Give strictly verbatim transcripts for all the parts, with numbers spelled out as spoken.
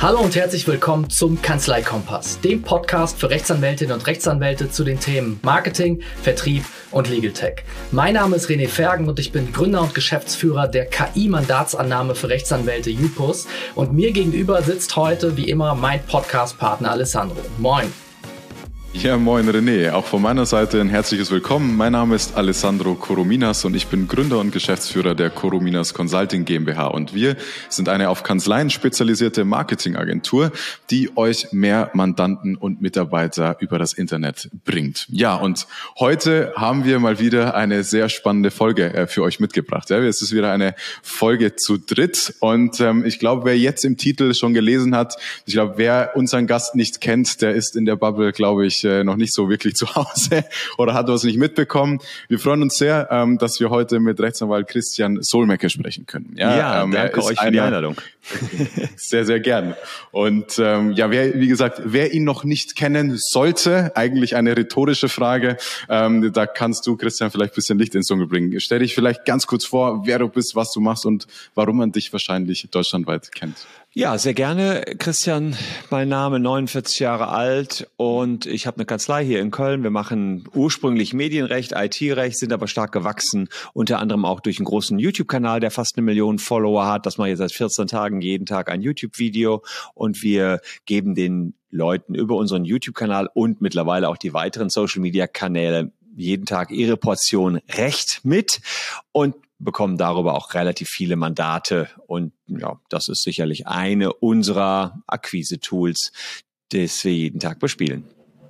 Hallo und herzlich willkommen zum Kanzleikompass, dem Podcast für Rechtsanwältinnen und Rechtsanwälte zu den Themen Marketing, Vertrieb und Legal Tech. Mein Name ist René Fergen und ich bin Gründer und Geschäftsführer der K I-Mandatsannahme für Rechtsanwälte Jupus. Und mir gegenüber sitzt heute wie immer mein Podcast-Partner Alessandro. Moin. Ja, moin René. Auch von meiner Seite ein herzliches Willkommen. Mein Name ist Alessandro Corominas und ich bin Gründer und Geschäftsführer der Corominas Consulting GmbH. Und wir sind eine auf Kanzleien spezialisierte Marketingagentur, die euch mehr Mandanten und Mitarbeiter über das Internet bringt. Ja, und heute haben wir mal wieder eine sehr spannende Folge für euch mitgebracht. Ja, es ist wieder eine Folge zu dritt und ähm, ich glaube, wer jetzt im Titel schon gelesen hat, ich glaube, wer unseren Gast nicht kennt, der ist in der Bubble, glaube ich, noch nicht so wirklich zu Hause oder hat was nicht mitbekommen. Wir freuen uns sehr, ähm, dass wir heute mit Rechtsanwalt Christian Solmecke sprechen können. Ja, ja ähm, danke euch für die Einladung. Sehr, sehr gern. Und ähm, ja, wer, wie gesagt, wer ihn noch nicht kennen sollte, eigentlich eine rhetorische Frage, ähm, da kannst du, Christian, vielleicht ein bisschen Licht ins Dunkel bringen. Stell dich vielleicht ganz kurz vor, wer du bist, was du machst und warum man dich wahrscheinlich deutschlandweit kennt. Ja, sehr gerne. Christian, mein Name, neunundvierzig Jahre alt und ich habe eine Kanzlei hier in Köln. Wir machen ursprünglich Medienrecht, I T-Recht, sind aber stark gewachsen, unter anderem auch durch einen großen YouTube-Kanal, der fast eine Million Follower hat. Das mache ich seit vierzehn Tagen, jeden Tag ein YouTube-Video und wir geben den Leuten über unseren YouTube-Kanal und mittlerweile auch die weiteren Social-Media-Kanäle jeden Tag ihre Portion Recht mit und bekommen darüber auch relativ viele Mandate. Und ja, das ist sicherlich eine unserer Akquise-Tools, das wir jeden Tag bespielen.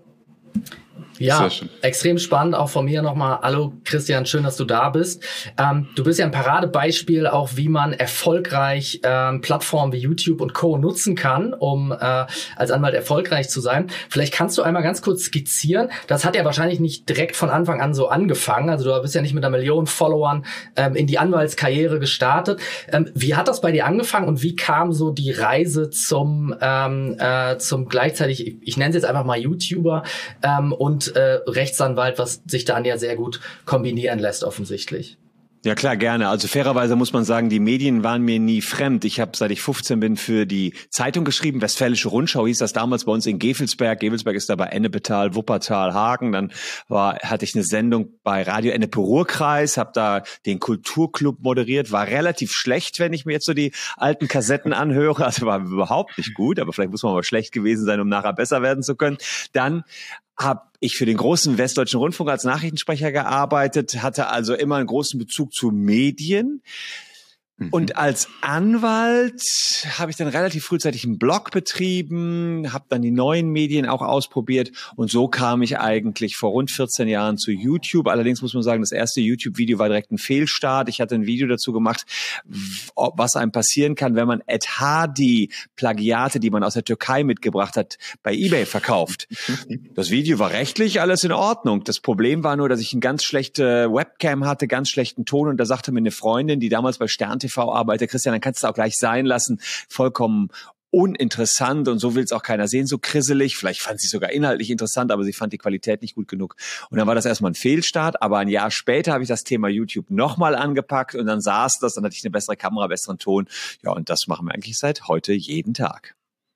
Ja, extrem spannend, auch von mir nochmal. Hallo Christian, schön, dass du da bist. Ähm, du bist ja ein Paradebeispiel auch, wie man erfolgreich ähm, Plattformen wie YouTube und Co. nutzen kann, um äh, als Anwalt erfolgreich zu sein. Vielleicht kannst du einmal ganz kurz skizzieren, das hat ja wahrscheinlich nicht direkt von Anfang an so angefangen, also du bist ja nicht mit einer Million Followern ähm, in die Anwaltskarriere gestartet. Ähm, wie hat das bei dir angefangen und wie kam so die Reise zum ähm, äh, zum gleichzeitig, ich, ich nenne es jetzt einfach mal YouTuber ähm, und Äh, Rechtsanwalt, was sich dann ja sehr gut kombinieren lässt offensichtlich. Ja klar, gerne. Also fairerweise muss man sagen, die Medien waren mir nie fremd. Ich habe, seit ich fünfzehn bin, für die Zeitung geschrieben. Westfälische Rundschau hieß das damals bei uns in Gevelsberg. Gevelsberg ist da bei Ennepetal, Wuppertal, Hagen. Dann war, hatte ich eine Sendung bei Radio Ennepe-Ruhr-Kreis, habe da den Kulturclub moderiert. War relativ schlecht, wenn ich mir jetzt so die alten Kassetten anhöre. Also war überhaupt nicht gut, aber vielleicht muss man mal schlecht gewesen sein, um nachher besser werden zu können. Dann habe ich für den großen Westdeutschen Rundfunk als Nachrichtensprecher gearbeitet, hatte also immer einen großen Bezug zu Medien. Und als Anwalt habe ich dann relativ frühzeitig einen Blog betrieben, habe dann die neuen Medien auch ausprobiert und so kam ich eigentlich vor rund vierzehn Jahren zu YouTube. Allerdings muss man sagen, das erste YouTube-Video war direkt ein Fehlstart. Ich hatte ein Video dazu gemacht, was einem passieren kann, wenn man Ed Hardy-Plagiate, die man aus der Türkei mitgebracht hat, bei eBay verkauft. Das Video war rechtlich alles in Ordnung. Das Problem war nur, dass ich eine ganz schlechte Webcam hatte, ganz schlechten Ton und da sagte mir eine Freundin, die damals bei Stern T V arbeitet, Christian, dann kannst du auch gleich sein lassen, vollkommen uninteressant und so will es auch keiner sehen, so krisselig. Vielleicht fand sie es sogar inhaltlich interessant, aber sie fand die Qualität nicht gut genug. Und dann war das erstmal ein Fehlstart, aber ein Jahr später habe ich das Thema YouTube nochmal angepackt und dann saß das, dann hatte ich eine bessere Kamera, besseren Ton. Ja, und das machen wir eigentlich seit heute jeden Tag.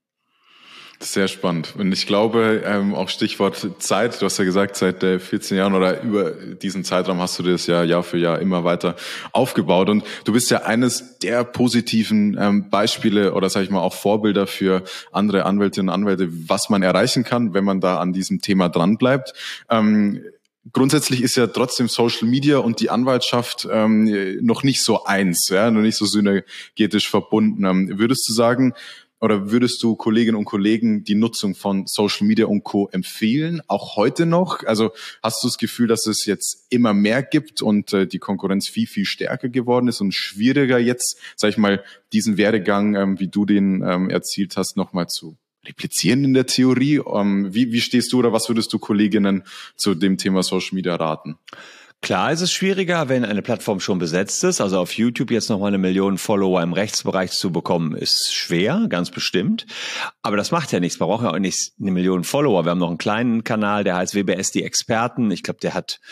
Sehr spannend. Und ich glaube, ähm, auch Stichwort Zeit, du hast ja gesagt, seit äh, vierzehn Jahren oder über diesen Zeitraum hast du das ja Jahr für Jahr immer weiter aufgebaut. Und du bist ja eines der positiven ähm, Beispiele oder sage ich mal auch Vorbilder für andere Anwältinnen und Anwälte, was man erreichen kann, wenn man da an diesem Thema dranbleibt. Ähm, Grundsätzlich ist ja trotzdem Social Media und die Anwaltschaft ähm, noch nicht so eins, ja, noch nicht so synergetisch verbunden. Ähm, würdest du sagen, oder würdest du Kolleginnen und Kollegen die Nutzung von Social Media und Co. empfehlen, auch heute noch? Also hast du das Gefühl, dass es jetzt immer mehr gibt und äh, die Konkurrenz viel, viel stärker geworden ist und schwieriger jetzt, sag ich mal, diesen Werdegang, ähm, wie du den ähm, erzielt hast, nochmal zu replizieren in der Theorie? Ähm, wie, wie stehst du oder was würdest du Kolleginnen zu dem Thema Social Media raten? Klar ist es schwieriger, wenn eine Plattform schon besetzt ist. Also auf YouTube jetzt nochmal eine Million Follower im Rechtsbereich zu bekommen, ist schwer, ganz bestimmt. Aber das macht ja nichts. Man braucht ja auch nicht eine Million Follower. Wir haben noch einen kleinen Kanal, der heißt W B S Die Experten. Ich glaube, der hat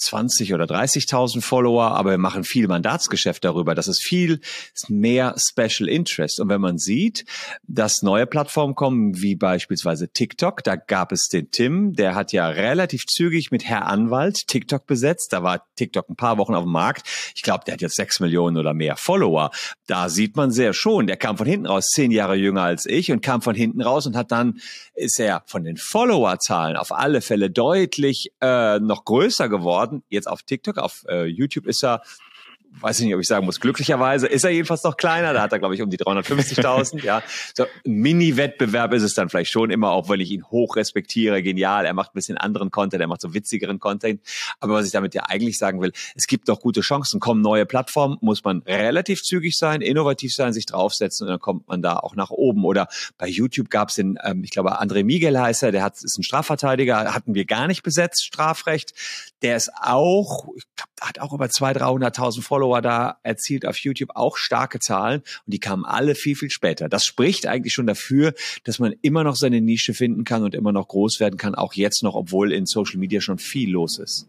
zwanzig oder dreißigtausend Follower, aber wir machen viel Mandatsgeschäft darüber. Das ist viel mehr Special Interest. Und wenn man sieht, dass neue Plattformen kommen, wie beispielsweise TikTok, da gab es den Tim, der hat ja relativ zügig mit Herr Anwalt TikTok besetzt. Da war TikTok ein paar Wochen auf dem Markt. Ich glaube, der hat jetzt sechs Millionen oder mehr Follower. Da sieht man sehr schon, der kam von hinten raus, zehn Jahre jünger als ich und kam von hinten raus und hat dann, ist er von den Followerzahlen auf alle Fälle deutlich äh, noch größer geworden. Jetzt auf TikTok, auf äh, YouTube ist er, weiß ich nicht, ob ich sagen muss, glücklicherweise ist er jedenfalls noch kleiner. Da hat er, glaube ich, um die dreihundertfünfzigtausend. Ja, so ein Mini-Wettbewerb ist es dann vielleicht schon immer, auch weil ich ihn hoch respektiere. Genial, er macht ein bisschen anderen Content, er macht so witzigeren Content. Aber was ich damit ja eigentlich sagen will, es gibt doch gute Chancen. Kommen neue Plattformen, muss man relativ zügig sein, innovativ sein, sich draufsetzen und dann kommt man da auch nach oben. Oder bei YouTube gab es den, ähm, ich glaube, André Miguel heißt er, der hat, ist ein Strafverteidiger, hatten wir gar nicht besetzt, Strafrecht. Der ist auch, ich glaube, hat auch über zweihunderttausend, dreihunderttausend Follower da erzielt auf YouTube, auch starke Zahlen und die kamen alle viel, viel später. Das spricht eigentlich schon dafür, dass man immer noch seine Nische finden kann und immer noch groß werden kann, auch jetzt noch, obwohl in Social Media schon viel los ist.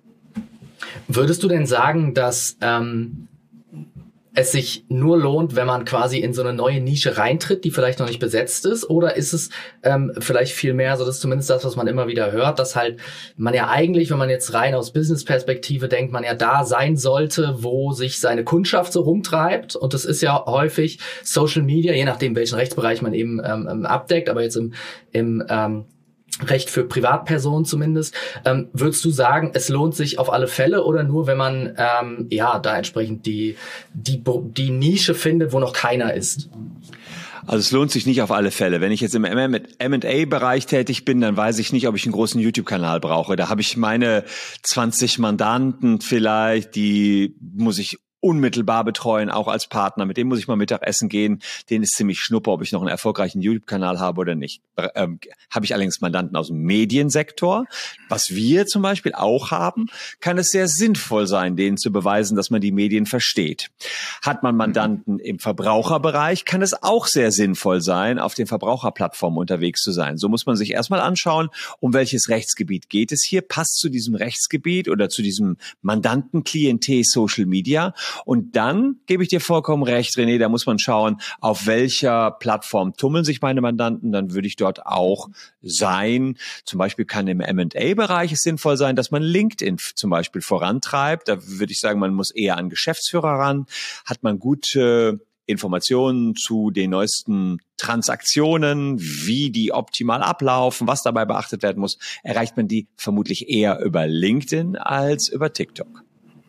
Würdest du denn sagen, dass ähm, es sich nur lohnt, wenn man quasi in so eine neue Nische reintritt, die vielleicht noch nicht besetzt ist? Oder ist es ähm, vielleicht viel mehr, so das ist zumindest das, was man immer wieder hört, dass halt man ja eigentlich, wenn man jetzt rein aus Business-Perspektive denkt, man ja da sein sollte, wo sich seine Kundschaft so rumtreibt. Und das ist ja häufig Social Media, je nachdem, welchen Rechtsbereich man eben ähm, abdeckt, aber jetzt im, im ähm, Recht für Privatpersonen zumindest. Ähm, würdest du sagen, es lohnt sich auf alle Fälle oder nur, wenn man ähm, ja da entsprechend die, die, die Nische findet, wo noch keiner ist? Also es lohnt sich nicht auf alle Fälle. Wenn ich jetzt im M und A-Bereich tätig bin, dann weiß ich nicht, ob ich einen großen YouTube-Kanal brauche. Da habe ich meine zwanzig Mandanten vielleicht, die muss ich unmittelbar betreuen, auch als Partner. Mit dem muss ich mal Mittagessen gehen. Denen ist ziemlich schnuppe, ob ich noch einen erfolgreichen YouTube-Kanal habe oder nicht. Ähm, habe ich allerdings Mandanten aus dem Mediensektor, was wir zum Beispiel auch haben, kann es sehr sinnvoll sein, denen zu beweisen, dass man die Medien versteht. Hat man Mandanten im Verbraucherbereich, kann es auch sehr sinnvoll sein, auf den Verbraucherplattformen unterwegs zu sein. So muss man sich erstmal anschauen, um welches Rechtsgebiet geht es hier, passt zu diesem Rechtsgebiet oder zu diesem Mandantenklientel Social Media. Und dann gebe ich dir vollkommen recht, René, da muss man schauen, auf welcher Plattform tummeln sich meine Mandanten, dann würde ich dort auch sein. Zum Beispiel kann im M und A-Bereich es sinnvoll sein, dass man LinkedIn zum Beispiel vorantreibt. Da würde ich sagen, man muss eher an Geschäftsführer ran. Hat man gute Informationen zu den neuesten Transaktionen, wie die optimal ablaufen, was dabei beachtet werden muss, erreicht man die vermutlich eher über LinkedIn als über TikTok.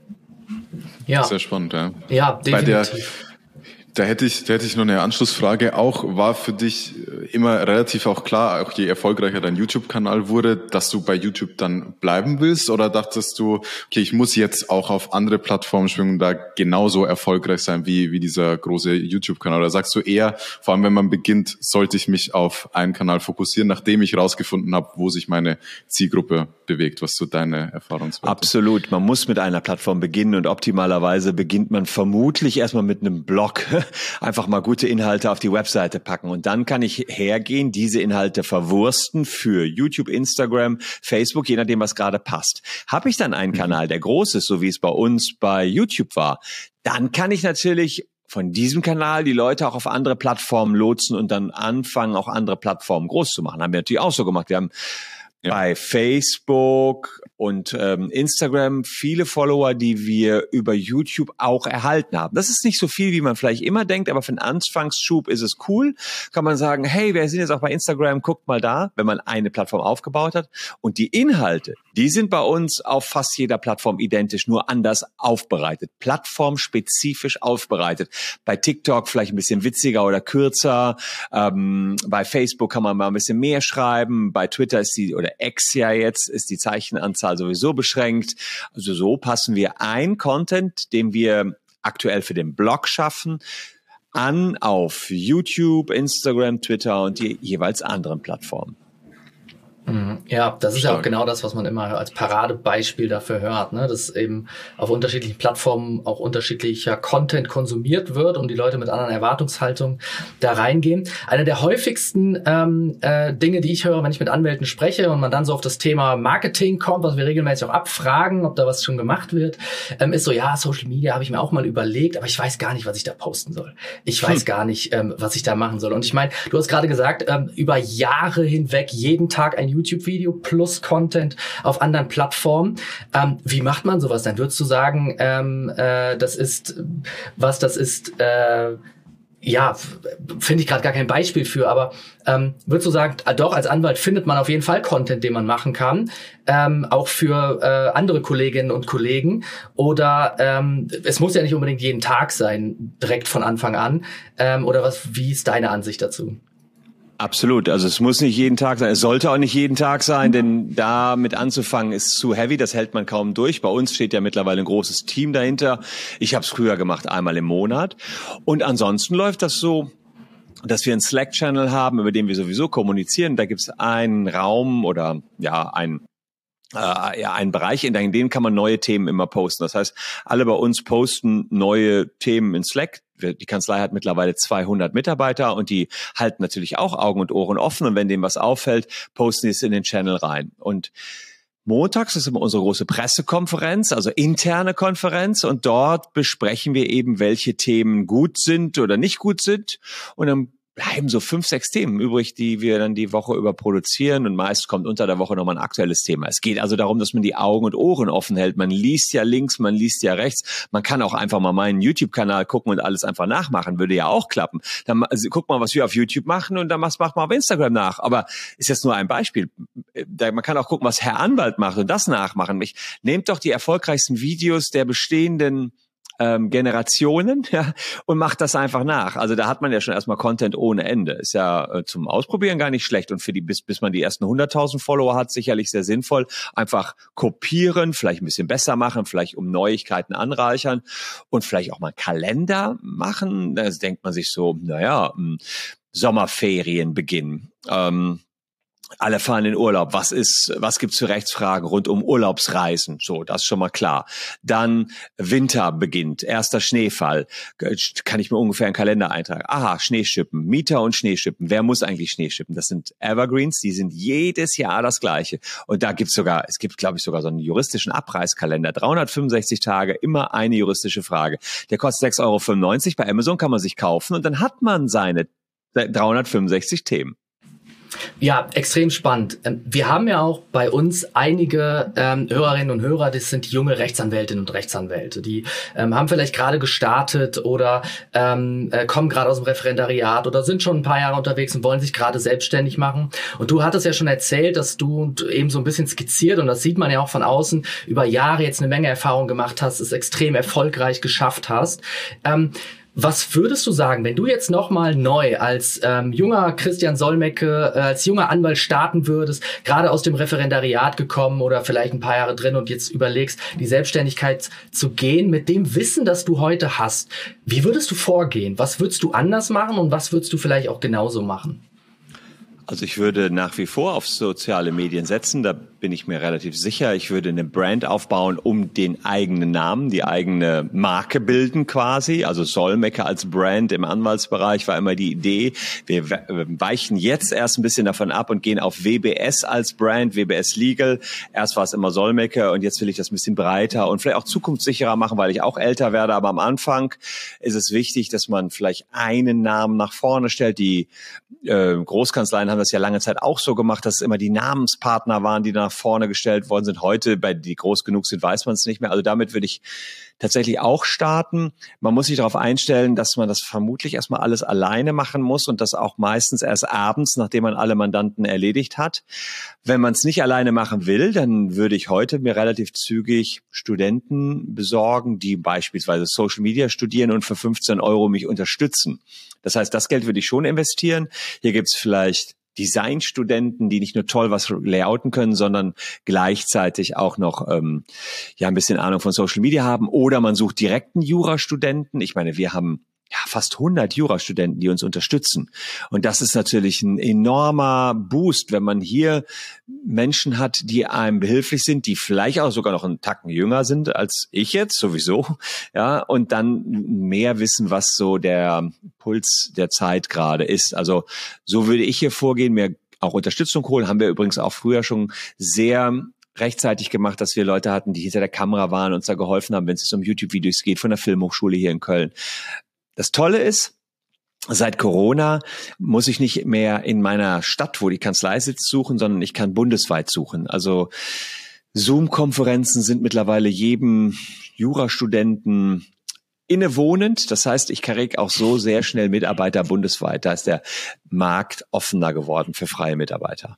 Ja. Sehr spannend, ja. Ja, definitiv. Bei der, da hätte ich, da hätte ich noch eine Anschlussfrage. Auch war für dich immer relativ auch klar, auch je erfolgreicher dein YouTube-Kanal wurde, dass du bei YouTube dann bleiben willst? Oder dachtest du, okay, ich muss jetzt auch auf andere Plattformen schwingen und da genauso erfolgreich sein wie, wie dieser große YouTube-Kanal? Oder sagst du eher, vor allem wenn man beginnt, sollte ich mich auf einen Kanal fokussieren, nachdem ich rausgefunden habe, wo sich meine Zielgruppe bewegt? Was so deine Erfahrungswerte? Absolut. Man muss mit einer Plattform beginnen und optimalerweise beginnt man vermutlich erstmal mit einem Blog. Einfach mal gute Inhalte auf die Webseite packen und dann kann ich hergehen, diese Inhalte verwursten für YouTube, Instagram, Facebook, je nachdem, was gerade passt. Habe ich dann einen Kanal, der groß ist, so wie es bei uns bei YouTube war, dann kann ich natürlich von diesem Kanal die Leute auch auf andere Plattformen lotsen und dann anfangen, auch andere Plattformen groß zu machen. Haben wir natürlich auch so gemacht. Wir haben ja bei Facebook und ähm, Instagram viele Follower, die wir über YouTube auch erhalten haben. Das ist nicht so viel, wie man vielleicht immer denkt, aber für einen Anfangsschub ist es cool. Kann man sagen, hey, wir sind jetzt auch bei Instagram, guckt mal da, wenn man eine Plattform aufgebaut hat. Und die Inhalte, die sind bei uns auf fast jeder Plattform identisch, nur anders aufbereitet, plattformspezifisch aufbereitet. Bei TikTok vielleicht ein bisschen witziger oder kürzer. Ähm, bei Facebook kann man mal ein bisschen mehr schreiben. Bei Twitter ist die, oder X ja jetzt, ist die Zeichenanzahl sowieso beschränkt. Also so passen wir ein Content, den wir aktuell für den Blog schaffen, an auf YouTube, Instagram, Twitter und die jeweils anderen Plattformen. Ja, das ist ja auch genau das, was man immer als Paradebeispiel dafür hört, ne? Dass eben auf unterschiedlichen Plattformen auch unterschiedlicher Content konsumiert wird und die Leute mit anderen Erwartungshaltungen da reingehen. Eine der häufigsten ähm, äh, Dinge, die ich höre, wenn ich mit Anwälten spreche und man dann so auf das Thema Marketing kommt, was wir regelmäßig auch abfragen, ob da was schon gemacht wird, ähm, ist so, ja, Social Media habe ich mir auch mal überlegt, aber ich weiß gar nicht, was ich da posten soll. Ich weiß hm. gar nicht, ähm, was ich da machen soll. Und ich meine, du hast gerade gesagt, ähm, über Jahre hinweg jeden Tag ein YouTube-Video plus Content auf anderen Plattformen. Ähm, wie macht man sowas? Dann würdest du sagen, ähm, äh, das ist, was das ist, äh, ja, finde ich gerade gar kein Beispiel für, aber ähm, würdest du sagen, doch, als Anwalt findet man auf jeden Fall Content, den man machen kann, ähm, auch für äh, andere Kolleginnen und Kollegen, oder ähm, es muss ja nicht unbedingt jeden Tag sein, direkt von Anfang an, ähm, oder was? Wie ist deine Ansicht dazu? Absolut. Also es muss nicht jeden Tag sein. Es sollte auch nicht jeden Tag sein, denn damit anzufangen ist zu heavy. Das hält man kaum durch. Bei uns steht ja mittlerweile ein großes Team dahinter. Ich habe es früher gemacht, einmal im Monat. Und ansonsten läuft das so, dass wir einen Slack-Channel haben, über den wir sowieso kommunizieren. Da gibt es einen Raum oder ja ein Äh, ja, ein Bereich, in dem kann man neue Themen immer posten. Das heißt, alle bei uns posten neue Themen in Slack. Die Kanzlei hat mittlerweile zweihundert Mitarbeiter und die halten natürlich auch Augen und Ohren offen. Und wenn dem was auffällt, posten die es in den Channel rein. Und montags ist immer unsere große Pressekonferenz, also interne Konferenz. Und dort besprechen wir eben, welche Themen gut sind oder nicht gut sind. Und dann bleiben so fünf, sechs Themen übrig, die wir dann die Woche über produzieren, und meist kommt unter der Woche nochmal ein aktuelles Thema. Es geht also darum, dass man die Augen und Ohren offen hält. Man liest ja links, man liest ja rechts. Man kann auch einfach mal meinen YouTube-Kanal gucken und alles einfach nachmachen. Würde ja auch klappen. Dann also, guck mal, was wir auf YouTube machen, und dann macht mal auf Instagram nach. Aber ist jetzt nur ein Beispiel. Man kann auch gucken, was Herr Anwalt macht und das nachmachen. Ich, nehmt doch die erfolgreichsten Videos der bestehenden Ähm, Generationen, ja, und macht das einfach nach. Also da hat man ja schon erstmal Content ohne Ende. Ist ja äh, zum Ausprobieren gar nicht schlecht, und für die, bis, bis man die ersten hunderttausend Follower hat, sicherlich sehr sinnvoll. Einfach kopieren, vielleicht ein bisschen besser machen, vielleicht um Neuigkeiten anreichern und vielleicht auch mal einen Kalender machen. Da denkt man sich so, naja, Sommerferien beginnen. Ähm, Alle fahren in Urlaub. Was ist, was gibt's für Rechtsfragen rund um Urlaubsreisen? So, das ist schon mal klar. Dann Winter beginnt, erster Schneefall. Kann ich mir ungefähr einen Kalender eintragen? Aha, Schneeschippen, Mieter und Schneeschippen. Wer muss eigentlich Schneeschippen? Das sind Evergreens, die sind jedes Jahr das Gleiche. Und da gibt's sogar, es gibt, glaube ich, sogar so einen juristischen Abreißkalender. dreihundertfünfundsechzig Tage, immer eine juristische Frage. Der kostet sechs Euro fünfundneunzig. Bei Amazon kann man sich kaufen, und dann hat man seine dreihundertfünfundsechzig Themen. Ja, extrem spannend. Wir haben ja auch bei uns einige ähm, Hörerinnen und Hörer, das sind junge Rechtsanwältinnen und Rechtsanwälte. Die ähm, haben vielleicht gerade gestartet oder ähm, äh, kommen gerade aus dem Referendariat oder sind schon ein paar Jahre unterwegs und wollen sich gerade selbstständig machen. Und du hattest ja schon erzählt, dass du eben so ein bisschen skizziert, und das sieht man ja auch von außen, über Jahre jetzt eine Menge Erfahrung gemacht hast, es extrem erfolgreich geschafft hast. Ähm, Was würdest du sagen, wenn du jetzt nochmal neu als ähm, junger Christian Solmecke, äh, als junger Anwalt starten würdest, gerade aus dem Referendariat gekommen oder vielleicht ein paar Jahre drin und jetzt überlegst, die Selbstständigkeit zu gehen, mit dem Wissen, das du heute hast, wie würdest du vorgehen? Was würdest du anders machen und was würdest du vielleicht auch genauso machen? Also ich würde nach wie vor auf soziale Medien setzen, da bin ich mir relativ sicher. Ich würde eine Brand aufbauen, um den eigenen Namen, die eigene Marke bilden quasi. Also Solmecke als Brand im Anwaltsbereich war immer die Idee. Wir weichen jetzt erst ein bisschen davon ab und gehen auf W B S als Brand, W B S Legal. Erst war es immer Solmecke, und jetzt will ich das ein bisschen breiter und vielleicht auch zukunftssicherer machen, weil ich auch älter werde. Aber am Anfang ist es wichtig, dass man vielleicht einen Namen nach vorne stellt. Die äh, Großkanzleien haben das ja lange Zeit auch so gemacht, dass es immer die Namenspartner waren, die nach vorne gestellt worden sind. Heute, bei die groß genug sind, weiß man es nicht mehr. Also damit würde ich tatsächlich auch starten. Man muss sich darauf einstellen, dass man das vermutlich erstmal alles alleine machen muss, und das auch meistens erst abends, nachdem man alle Mandanten erledigt hat. Wenn man es nicht alleine machen will, dann würde ich heute mir relativ zügig Studenten besorgen, die beispielsweise Social Media studieren und für fünfzehn Euro mich unterstützen. Das heißt, das Geld würde ich schon investieren. Hier gibt es vielleicht Designstudenten, die nicht nur toll was layouten können, sondern gleichzeitig auch noch ähm, ja ein bisschen Ahnung von Social Media haben. Oder man sucht direkt einen Jurastudenten. Ich meine, wir haben ja fast hundert Jurastudenten, die uns unterstützen. Und das ist natürlich ein enormer Boost, wenn man hier Menschen hat, die einem behilflich sind, die vielleicht auch sogar noch einen Tacken jünger sind als ich jetzt sowieso, ja, und dann mehr wissen, was so der Puls der Zeit gerade ist. Also so würde ich hier vorgehen, mir auch Unterstützung holen. Haben wir übrigens auch früher schon sehr rechtzeitig gemacht, dass wir Leute hatten, die hinter der Kamera waren und uns da geholfen haben, wenn es um YouTube-Videos geht, von der Filmhochschule hier in Köln. Das Tolle ist, seit Corona muss ich nicht mehr in meiner Stadt, wo die Kanzlei sitzt, suchen, sondern ich kann bundesweit suchen. Also Zoom-Konferenzen sind mittlerweile jedem Jurastudenten innewohnend. Das heißt, ich kriege auch so sehr schnell Mitarbeiter bundesweit. Da ist der Markt offener geworden für freie Mitarbeiter.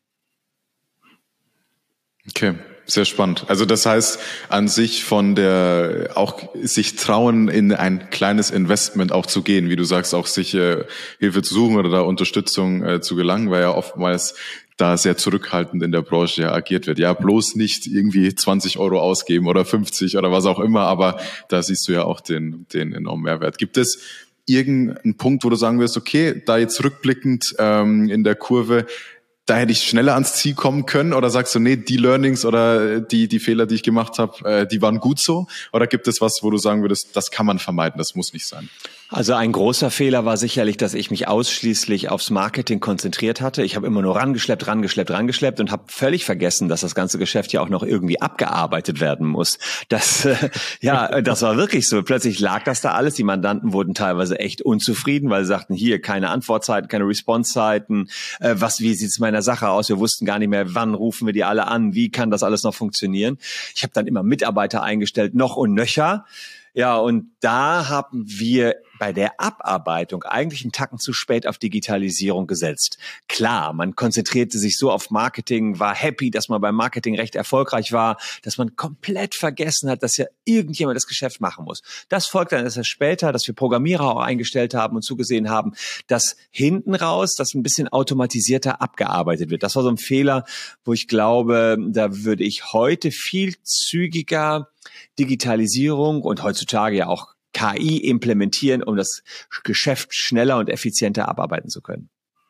Okay, sehr spannend. Also das heißt, an sich von der, auch sich trauen, in ein kleines Investment auch zu gehen, wie du sagst, auch sich äh, Hilfe zu suchen oder da Unterstützung äh, zu gelangen, weil ja oftmals da sehr zurückhaltend in der Branche ja agiert wird. Ja, bloß nicht irgendwie zwanzig Euro ausgeben oder fünfzig oder was auch immer, aber da siehst du ja auch den, den enormen Mehrwert. Gibt es irgendeinen Punkt, wo du sagen wirst, okay, da jetzt rückblickend ähm, in der Kurve, da hätte ich schneller ans Ziel kommen können, oder sagst du, nee, die Learnings oder die die Fehler, die ich gemacht habe, äh, die waren gut so? Oder gibt es was, wo du sagen würdest, das kann man vermeiden, das muss nicht sein? Also ein großer Fehler war sicherlich, dass ich mich ausschließlich aufs Marketing konzentriert hatte. Ich habe immer nur rangeschleppt, rangeschleppt, rangeschleppt und habe völlig vergessen, dass das ganze Geschäft ja auch noch irgendwie abgearbeitet werden muss. Das, äh, ja, das war wirklich so. Plötzlich lag das da alles. Die Mandanten wurden teilweise echt unzufrieden, weil sie sagten, hier keine Antwortzeiten, keine Response-Zeiten. Äh, was, wie sieht's in meiner Sache aus? Wir wussten gar nicht mehr, wann rufen wir die alle an? Wie kann das alles noch funktionieren? Ich habe dann immer Mitarbeiter eingestellt, noch und nöcher. Ja, und da haben wir bei der Abarbeitung eigentlich einen Tacken zu spät auf Digitalisierung gesetzt. Klar, man konzentrierte sich so auf Marketing, war happy, dass man beim Marketing recht erfolgreich war, dass man komplett vergessen hat, dass ja irgendjemand das Geschäft machen muss. Das folgt dann erst später, dass wir Programmierer auch eingestellt haben und zugesehen haben, dass hinten raus das ein bisschen automatisierter abgearbeitet wird. Das war so ein Fehler, wo ich glaube, da würde ich heute viel zügiger Digitalisierung und heutzutage ja auch K I implementieren, um das Geschäft schneller und effizienter abarbeiten zu können.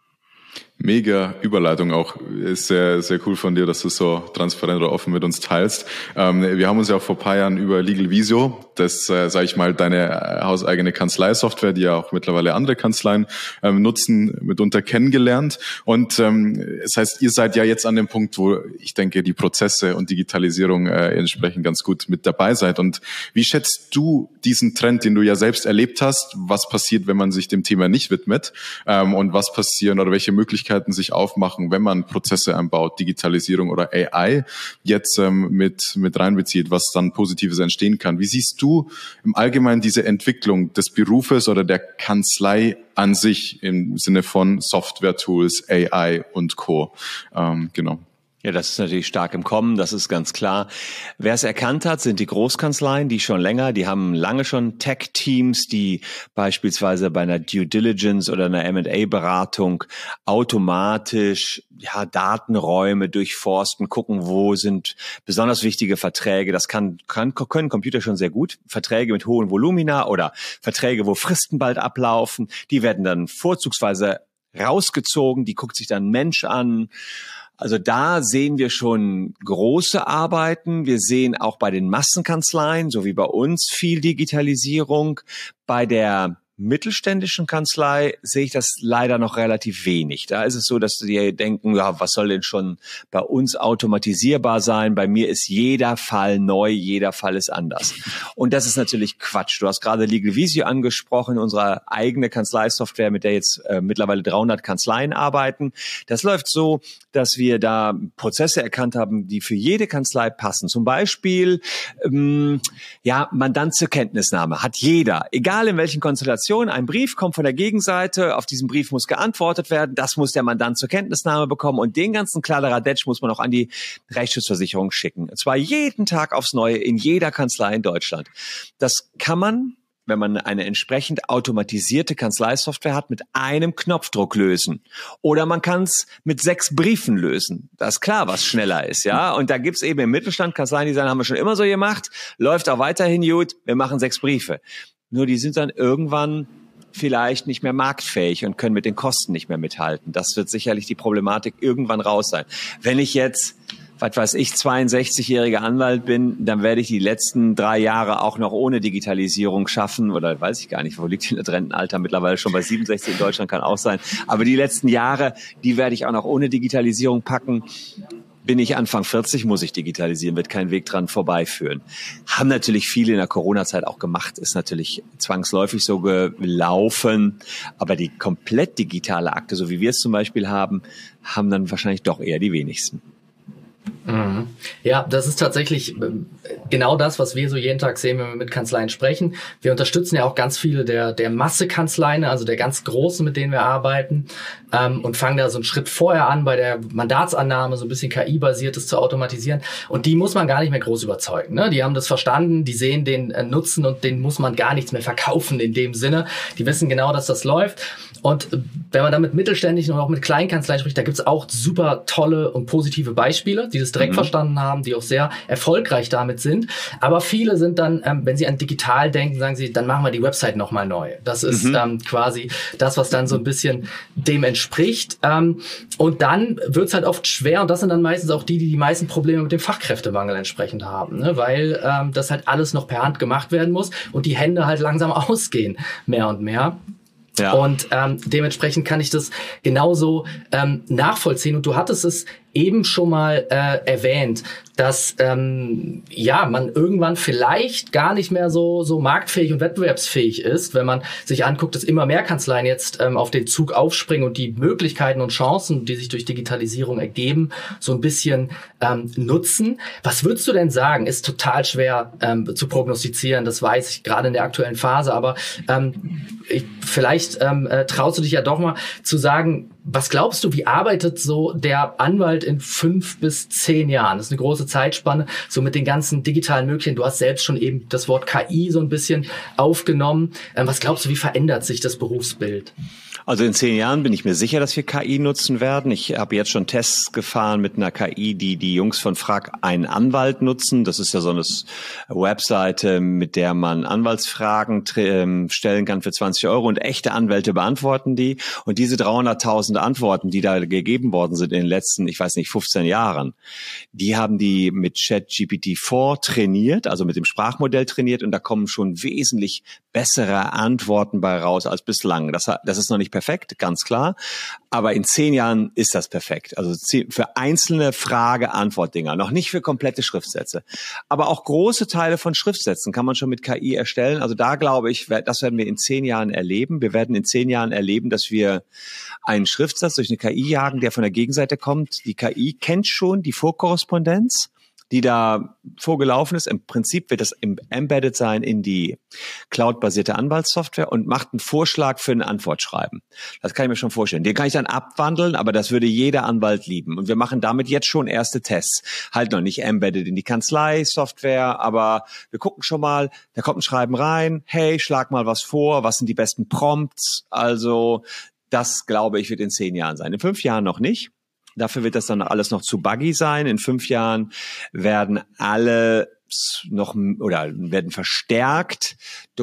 Mega Überleitung auch. Ist sehr, sehr cool von dir, dass du so transparent oder offen mit uns teilst. Ähm, wir haben uns ja auch vor ein paar Jahren über Legal Visio, das, äh, sage ich mal, deine hauseigene Kanzleisoftware, die ja auch mittlerweile andere Kanzleien ähm, nutzen, mitunter kennengelernt. Und ähm, das heißt, ihr seid ja jetzt an dem Punkt, wo ich denke, die Prozesse und Digitalisierung äh, entsprechend ganz gut mit dabei seid. Und wie schätzt du diesen Trend, den du ja selbst erlebt hast? Was passiert, wenn man sich dem Thema nicht widmet? Ähm, und was passieren oder welche Möglichkeiten sich aufmachen, wenn man Prozesse einbaut, Digitalisierung oder A I jetzt ähm, mit mit reinbezieht, was dann Positives entstehen kann. Wie siehst du im Allgemeinen diese Entwicklung des Berufes oder der Kanzlei an sich im Sinne von Software-Tools, A I und Co.? Ähm, genau. Ja, das ist natürlich stark im Kommen, das ist ganz klar. Wer es erkannt hat, sind die Großkanzleien, die schon länger, die haben lange schon Tech-Teams, die beispielsweise bei einer Due Diligence oder einer M and A-Beratung automatisch ja Datenräume durchforsten, gucken, wo sind besonders wichtige Verträge. Das kann, kann können Computer schon sehr gut. Verträge mit hohen Volumina oder Verträge, wo Fristen bald ablaufen, die werden dann vorzugsweise rausgezogen, die guckt sich dann ein Mensch an. Also da sehen wir schon große Arbeiten. Wir sehen auch bei den Massenkanzleien, so wie bei uns, viel Digitalisierung. Bei der mittelständischen Kanzlei sehe ich das leider noch relativ wenig. Da ist es so, dass die denken, ja, was soll denn schon bei uns automatisierbar sein? Bei mir ist jeder Fall neu, jeder Fall ist anders. Und das ist natürlich Quatsch. Du hast gerade Legal Visio angesprochen, unsere eigene Kanzleisoftware, mit der jetzt äh, mittlerweile dreihundert Kanzleien arbeiten. Das läuft so, dass wir da Prozesse erkannt haben, die für jede Kanzlei passen. Zum Beispiel, ähm, ja, Mandant zur Kenntnisnahme hat jeder, egal in welchen Konstellationen. Ein Brief kommt von der Gegenseite, auf diesen Brief muss geantwortet werden, das muss der Mandant zur Kenntnisnahme bekommen und den ganzen Kladderadatsch muss man auch an die Rechtsschutzversicherung schicken. Und zwar jeden Tag aufs Neue in jeder Kanzlei in Deutschland. Das kann man, wenn man eine entsprechend automatisierte Kanzleisoftware hat, mit einem Knopfdruck lösen. Oder man kann es mit sechs Briefen lösen. Das ist klar, was schneller ist, ja. Und da gibt's eben im Mittelstand Kanzleien, die sagen, haben wir schon immer so gemacht, läuft auch weiterhin gut, wir machen sechs Briefe. Nur die sind dann irgendwann vielleicht nicht mehr marktfähig und können mit den Kosten nicht mehr mithalten. Das wird sicherlich die Problematik irgendwann raus sein. Wenn ich jetzt, was weiß ich, zweiundsechzigjähriger Anwalt bin, dann werde ich die letzten drei Jahre auch noch ohne Digitalisierung schaffen, oder weiß ich gar nicht, wo liegt das Rentenalter mittlerweile schon bei siebenundsechzig in Deutschland, kann auch sein. Aber die letzten Jahre, die werde ich auch noch ohne Digitalisierung packen. Bin ich Anfang vierzig, muss ich digitalisieren, wird kein Weg dran vorbeiführen. Haben natürlich viele in der Corona-Zeit auch gemacht, ist natürlich zwangsläufig so gelaufen. Aber die komplett digitale Akte, so wie wir es zum Beispiel haben, haben dann wahrscheinlich doch eher die wenigsten. Mhm. Ja, das ist tatsächlich genau das, was wir so jeden Tag sehen, wenn wir mit Kanzleien sprechen. Wir unterstützen ja auch ganz viele der der Massekanzleien, also der ganz großen, mit denen wir arbeiten, ähm, und fangen da so einen Schritt vorher an, bei der Mandatsannahme so ein bisschen K I-basiertes zu automatisieren. Und die muss man gar nicht mehr groß überzeugen, ne? Die haben das verstanden, die sehen den äh, Nutzen und denen muss man gar nichts mehr verkaufen in dem Sinne. Die wissen genau, dass das läuft. Und wenn man da mit mittelständischen und auch mit Kleinkanzleien spricht, da gibt's auch super tolle und positive Beispiele, die das direkt mhm. verstanden haben, die auch sehr erfolgreich damit sind. Aber viele sind dann, ähm, wenn sie an digital denken, sagen sie, dann machen wir die Website nochmal neu. Das ist mhm. ähm, quasi das, was dann so ein bisschen dem entspricht. Ähm, und dann wird's halt oft schwer, und das sind dann meistens auch die, die die meisten Probleme mit dem Fachkräftemangel entsprechend haben, ne? Weil ähm, das halt alles noch per Hand gemacht werden muss und die Hände halt langsam ausgehen, mehr und mehr. Ja. Und ähm, dementsprechend kann ich das genauso ähm, nachvollziehen. Und du hattest es eben schon mal äh, erwähnt, dass ähm, ja man irgendwann vielleicht gar nicht mehr so so marktfähig und wettbewerbsfähig ist, wenn man sich anguckt, dass immer mehr Kanzleien jetzt ähm, auf den Zug aufspringen und die Möglichkeiten und Chancen, die sich durch Digitalisierung ergeben, so ein bisschen ähm, nutzen. Was würdest du denn sagen? Ist total schwer ähm, zu prognostizieren, das weiß ich, gerade in der aktuellen Phase, aber ähm, ich, vielleicht ähm, äh, traust du dich ja doch mal zu sagen, was glaubst du, wie arbeitet so der Anwalt in fünf bis zehn Jahren? Das ist eine große Zeitspanne, so mit den ganzen digitalen Möglichkeiten. Du hast selbst schon eben das Wort K I so ein bisschen aufgenommen. Ähm, was glaubst du, wie verändert sich das Berufsbild? Also in zehn Jahren bin ich mir sicher, dass wir K I nutzen werden. Ich habe jetzt schon Tests gefahren mit einer K I, die die Jungs von Frag einen Anwalt nutzen. Das ist ja so eine Webseite, mit der man Anwaltsfragen stellen kann für zwanzig Euro und echte Anwälte beantworten die. Und diese dreihunderttausend Antworten, die da gegeben worden sind in den letzten, ich weiß nicht, fünfzehn Jahren, die haben die mit ChatGPT vier trainiert, also mit dem Sprachmodell trainiert, und da kommen schon wesentlich bessere Antworten bei raus als bislang. Das, das ist noch nicht perfekt, ganz klar, aber in zehn Jahren ist das perfekt. Also für einzelne Frage-Antwort-Dinger, noch nicht für komplette Schriftsätze. Aber auch große Teile von Schriftsätzen kann man schon mit K I erstellen. Also da glaube ich, das werden wir in zehn Jahren erleben. Wir werden in zehn Jahren erleben, dass wir einen Schriftsatz durch eine K I jagen, der von der Gegenseite kommt. Die K I kennt schon die Vorkorrespondenz, die da vorgelaufen ist. Im Prinzip wird das embedded sein in die cloud-basierte Anwaltssoftware und macht einen Vorschlag für ein Antwortschreiben. Das kann ich mir schon vorstellen. Den kann ich dann abwandeln, aber das würde jeder Anwalt lieben. Und wir machen damit jetzt schon erste Tests. Halt noch nicht embedded in die Kanzlei-Software, aber wir gucken schon mal, da kommt ein Schreiben rein, hey, schlag mal was vor, was sind die besten Prompts? Also das, glaube ich, wird in zehn Jahren sein. In fünf Jahren noch nicht. Dafür wird das dann alles noch zu buggy sein. In fünf Jahren werden alle noch oder werden verstärkt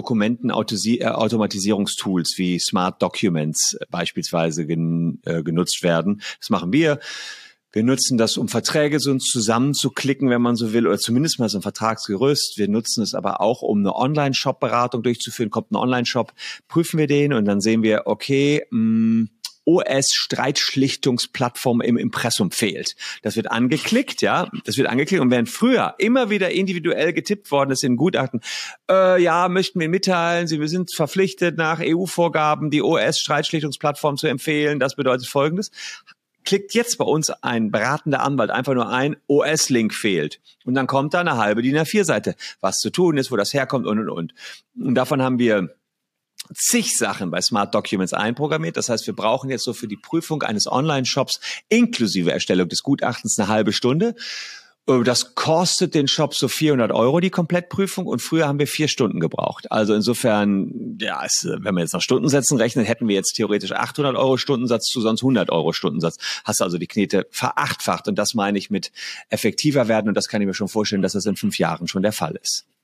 Dokumentenautomatisierungstools wie Smart Documents beispielsweise gen, äh, genutzt werden. Das machen wir. Wir nutzen das, um Verträge so zusammenzuklicken, wenn man so will, oder zumindest mal so ein Vertragsgerüst. Wir nutzen es aber auch, um eine Online-Shop-Beratung durchzuführen. Kommt ein Online-Shop, prüfen wir den und dann sehen wir, okay, mh, O S-Streitschlichtungsplattform im Impressum fehlt. Das wird angeklickt, ja, das wird angeklickt und während früher immer wieder individuell getippt worden ist in Gutachten, äh, ja, möchten wir mitteilen, Sie wir sind verpflichtet, nach E U-Vorgaben die O S-Streitschlichtungsplattform zu empfehlen. Das bedeutet Folgendes. Klickt jetzt bei uns ein beratender Anwalt einfach nur ein, O S-Link fehlt. Und dann kommt da eine halbe D I N A vier Seite, was zu tun ist, wo das herkommt und, und, und. Und davon haben wir zig Sachen bei Smart Documents einprogrammiert. Das heißt, wir brauchen jetzt so für die Prüfung eines Online-Shops inklusive Erstellung des Gutachtens eine halbe Stunde. Das kostet den Shop so vierhundert Euro, die Komplettprüfung. Und früher haben wir vier Stunden gebraucht. Also insofern, ja, es, wenn wir jetzt nach Stundensätzen rechnen, hätten wir jetzt theoretisch achthundert Euro Stundensatz zu sonst hundert Euro Stundensatz. Hast also die Knete verachtfacht. Und das meine ich mit effektiver werden. Und das kann ich mir schon vorstellen, dass das in fünf Jahren schon der Fall ist.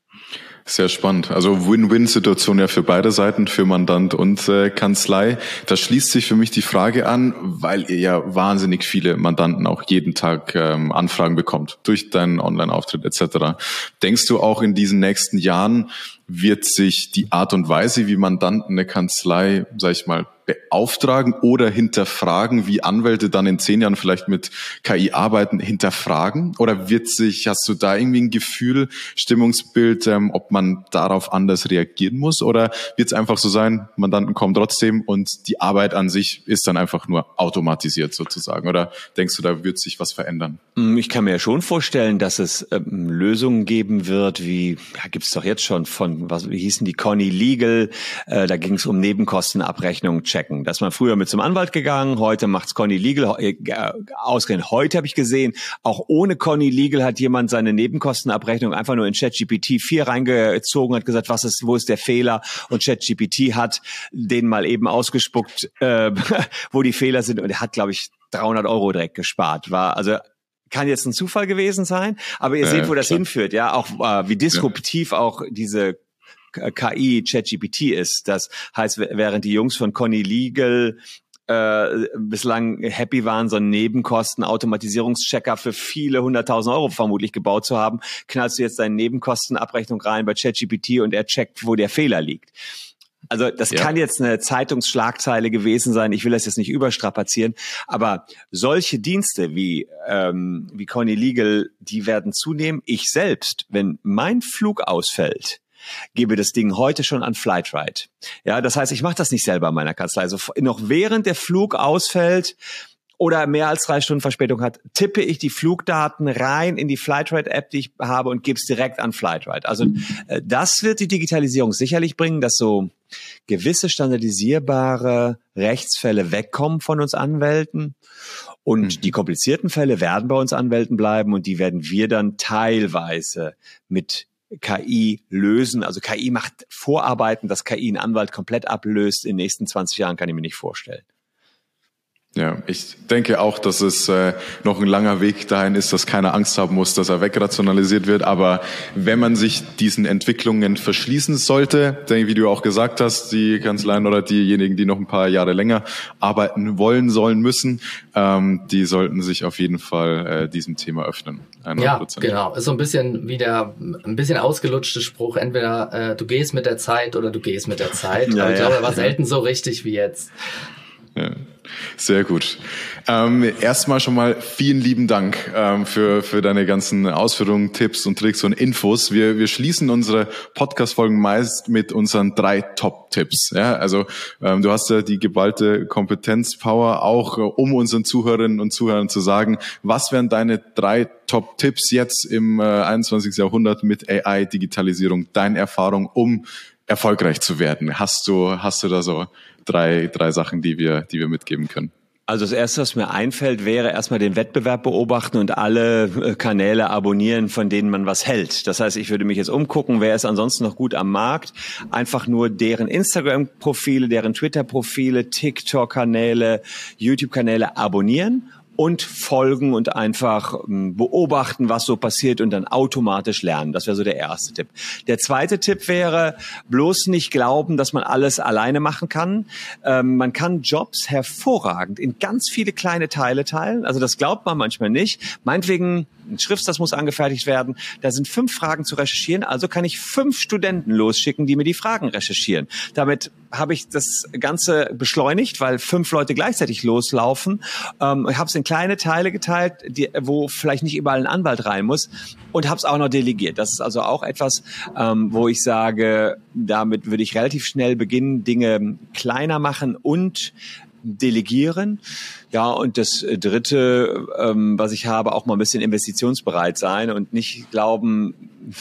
Sehr spannend. Also Win-Win-Situation ja für beide Seiten, für Mandant und äh, Kanzlei. Da schließt sich für mich die Frage an, weil ihr ja wahnsinnig viele Mandanten auch jeden Tag ähm, Anfragen bekommt durch deinen Online-Auftritt et cetera. Denkst du auch in diesen nächsten Jahren wird sich die Art und Weise, wie Mandanten eine Kanzlei, sag ich mal, beauftragen oder hinterfragen, wie Anwälte dann in zehn Jahren vielleicht mit K I arbeiten, hinterfragen? Oder wird sich, hast du da irgendwie ein Gefühl, Stimmungsbild, ähm, ob man darauf anders reagieren muss? Oder wird es einfach so sein, Mandanten kommen trotzdem und die Arbeit an sich ist dann einfach nur automatisiert sozusagen? Oder denkst du, da wird sich was verändern? Ich kann mir ja schon vorstellen, dass es ähm, Lösungen geben wird, wie, ja, gibt es doch jetzt schon von, was, wie hießen die, Conny Legal, äh, da ging es um Nebenkostenabrechnung checken. Da ist man früher mit zum Anwalt gegangen, heute macht's Conny Legal, äh, ausgerechnet heute habe ich gesehen, auch ohne Conny Legal hat jemand seine Nebenkostenabrechnung einfach nur in ChatGPT vier reingezogen, hat gesagt, was ist, wo ist der Fehler, und ChatGPT hat den mal eben ausgespuckt, äh, wo die Fehler sind, und er hat, glaube ich, dreihundert Euro direkt gespart. War also kann jetzt ein Zufall gewesen sein, aber ihr äh, seht, wo das klar. hinführt, ja, auch äh, wie disruptiv ja. auch diese K I ChatGPT ist. Das heißt, während die Jungs von Conny Legal äh, bislang happy waren, so einen Nebenkosten-Automatisierungschecker für viele hunderttausend Euro vermutlich gebaut zu haben, knallst du jetzt deine Nebenkostenabrechnung rein bei ChatGPT und er checkt, wo der Fehler liegt. Also das ja. kann jetzt eine Zeitungsschlagzeile gewesen sein. Ich will das jetzt nicht überstrapazieren, aber solche Dienste wie ähm, wie Conny Legal, die werden zunehmen. Ich selbst, wenn mein Flug ausfällt, gebe das Ding heute schon an Flightride. Ja, das heißt, ich mache das nicht selber in meiner Kanzlei. Also noch während der Flug ausfällt oder mehr als drei Stunden Verspätung hat, tippe ich die Flugdaten rein in die Flightride-App, die ich habe, und gebe es direkt an Flightride. Also äh, das wird die Digitalisierung sicherlich bringen, dass so gewisse standardisierbare Rechtsfälle wegkommen von uns Anwälten. Und mhm. die komplizierten Fälle werden bei uns Anwälten bleiben, und die werden wir dann teilweise mit K I lösen. Also K I macht Vorarbeiten, dass K I einen Anwalt komplett ablöst in den nächsten zwanzig Jahren, kann ich mir nicht vorstellen. Ja, ich denke auch, dass es äh, noch ein langer Weg dahin ist, dass keiner Angst haben muss, dass er wegrationalisiert wird. Aber wenn man sich diesen Entwicklungen verschließen sollte, denke, wie du auch gesagt hast, die Kanzleien oder diejenigen, die noch ein paar Jahre länger arbeiten wollen, sollen, müssen, ähm, die sollten sich auf jeden Fall äh, diesem Thema öffnen. hundert Prozent. Ja, genau. Ist so ein bisschen wie der ein bisschen ausgelutschte Spruch, entweder äh, du gehst mit der Zeit oder du gehst mit der Zeit. Ja, Aber ich ja. glaube, er war selten so richtig wie jetzt. Ja. Sehr gut. Ähm, erstmal schon mal vielen lieben Dank ähm, für für deine ganzen Ausführungen, Tipps und Tricks und Infos. Wir wir schließen unsere Podcast-Folgen meist mit unseren drei Top-Tipps. Ja, also ähm, du hast ja die geballte Kompetenzpower auch, äh, um unseren Zuhörerinnen und Zuhörern zu sagen, was wären deine drei Top-Tipps jetzt im äh, einundzwanzigsten Jahrhundert mit A I-Digitalisierung, deine Erfahrung, um erfolgreich zu werden? Hast du hast du da so drei drei Sachen, die wir die wir mitgeben können? Also das Erste, was mir einfällt, wäre erstmal den Wettbewerb beobachten und alle Kanäle abonnieren, von denen man was hält. Das heißt, ich würde mich jetzt umgucken, wer ist ansonsten noch gut am Markt. Einfach nur deren Instagram-Profile, deren Twitter-Profile, TikTok-Kanäle, YouTube-Kanäle abonnieren und folgen und einfach beobachten, was so passiert, und dann automatisch lernen. Das wäre so der erste Tipp. Der zweite Tipp wäre, bloß nicht glauben, dass man alles alleine machen kann. Ähm, man kann Jobs hervorragend in ganz viele kleine Teile teilen. Also das glaubt man manchmal nicht. Meinetwegen, ein Schriftsatz muss angefertigt werden. Da sind fünf Fragen zu recherchieren. Also kann ich fünf Studenten losschicken, die mir die Fragen recherchieren. Damit habe ich das Ganze beschleunigt, weil fünf Leute gleichzeitig loslaufen. Ähm, ich habe es in kleine Teile geteilt, die, wo vielleicht nicht überall ein Anwalt rein muss, und habe es auch noch delegiert. Das ist also auch etwas, ähm, wo ich sage, damit würde ich relativ schnell beginnen, Dinge kleiner machen und delegieren. Ja, und das Dritte, ähm, was ich habe, auch mal ein bisschen investitionsbereit sein und nicht glauben,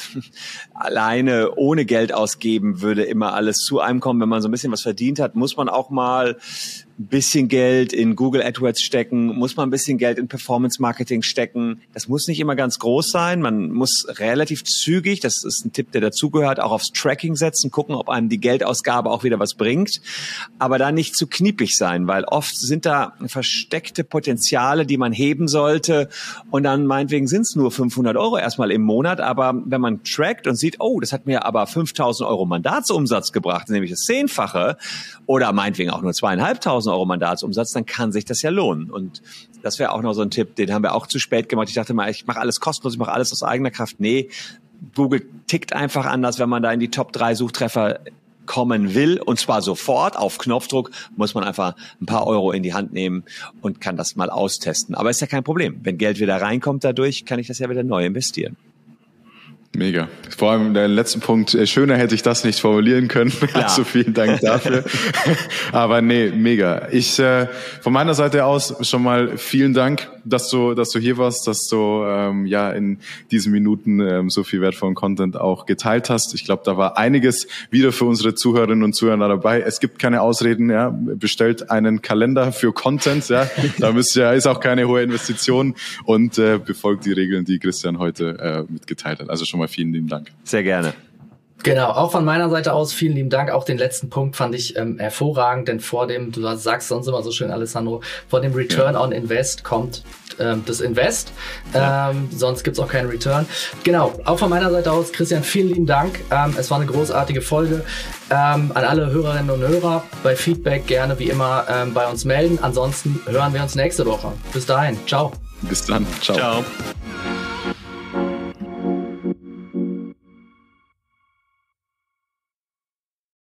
alleine ohne Geld ausgeben würde immer alles zu einem kommen. Wenn man so ein bisschen was verdient hat, muss man auch mal ein bisschen Geld in Google AdWords stecken, muss man ein bisschen Geld in Performance Marketing stecken. Das muss nicht immer ganz groß sein. Man muss relativ zügig, das ist ein Tipp, der dazugehört, auch aufs Tracking setzen, gucken, ob einem die Geldausgabe auch wieder was bringt. Aber da nicht zu kniepig sein, weil oft sind da verschiedene versteckte Potenziale, die man heben sollte. Und dann meinetwegen sind es nur fünfhundert Euro erstmal im Monat. Aber wenn man trackt und sieht, oh, das hat mir aber fünftausend Euro Mandatsumsatz gebracht, nämlich das Zehnfache, oder meinetwegen auch nur zweieinhalbtausend Euro Mandatsumsatz, dann kann sich das ja lohnen. Und das wäre auch noch so ein Tipp, den haben wir auch zu spät gemacht. Ich dachte mal, ich mache alles kostenlos, ich mache alles aus eigener Kraft. Nee, Google tickt einfach anders, wenn man da in die Top drei Suchtreffer kommen will, und zwar sofort auf Knopfdruck, muss man einfach ein paar Euro in die Hand nehmen und kann das mal austesten. Aber ist ja kein Problem. Wenn Geld wieder reinkommt dadurch, kann ich das ja wieder neu investieren. Mega. Vor allem der letzte Punkt, schöner hätte ich das nicht formulieren können. Ja. Also vielen Dank dafür. Aber nee, mega. Ich äh, von meiner Seite aus schon mal vielen Dank, dass du, dass du hier warst, dass du ähm, ja in diesen Minuten ähm, so viel wertvollen Content auch geteilt hast. Ich glaube, da war einiges wieder für unsere Zuhörerinnen und Zuhörer dabei. Es gibt keine Ausreden. Ja, bestellt einen Kalender für Content. Ja, da müsst ihr, ist auch keine hohe Investition, und äh, befolgt die Regeln, die Christian heute äh, mitgeteilt hat. Also schon mal vielen lieben Dank. Sehr gerne. Genau, auch von meiner Seite aus vielen lieben Dank. Auch den letzten Punkt fand ich ähm, hervorragend, denn vor dem, du sagst sonst immer so schön, Alessandro, vor dem Return ja. on Invest kommt ähm, das Invest. Ja. Ähm, sonst gibt's auch keinen Return. Genau, auch von meiner Seite aus, Christian, vielen lieben Dank. Ähm, es war eine großartige Folge. Ähm, an alle Hörerinnen und Hörer, bei Feedback gerne wie immer ähm, bei uns melden. Ansonsten hören wir uns nächste Woche. Bis dahin, ciao. Bis dann, ciao. Ciao.